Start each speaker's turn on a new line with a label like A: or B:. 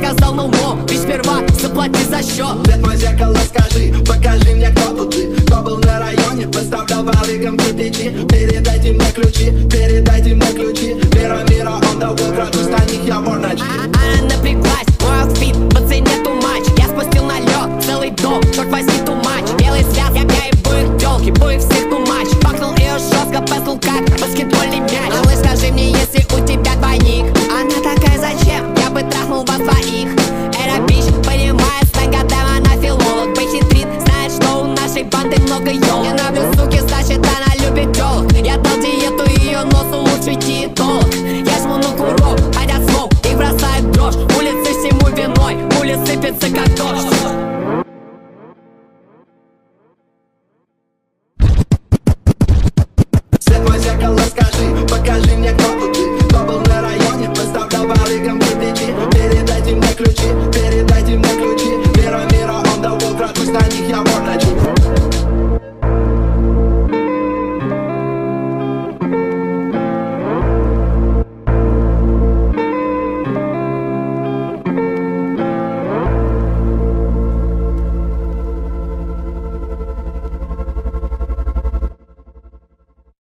A: сказал no more, ведь сперва заплати за счет.
B: Свет мой зеркало, скажи, покажи мне, кто тут ты. Кто был на районе, выставлял валиком кирпичи. Передайте мне ключи, передайте мне ключи. Мира, мира, он до утра, пусть на них я вор ночи.
A: Она напряглась, мой аутфит по цене too much. Я спустил на лед целый дом, черт возьми too much. Белый свят, я и буих тёлки, буих всех too much. Пахнул ее жестко, пэсл как баскетбольный мяч. Малыш, скажи мне, если у тебя двойник. Она такая, зачем? Я бы трахнул вас двоих. Эра бич, понимает, с наготом она филолог. Похитрит, знает, что у нашей банды много ёлок. Я нравлюсь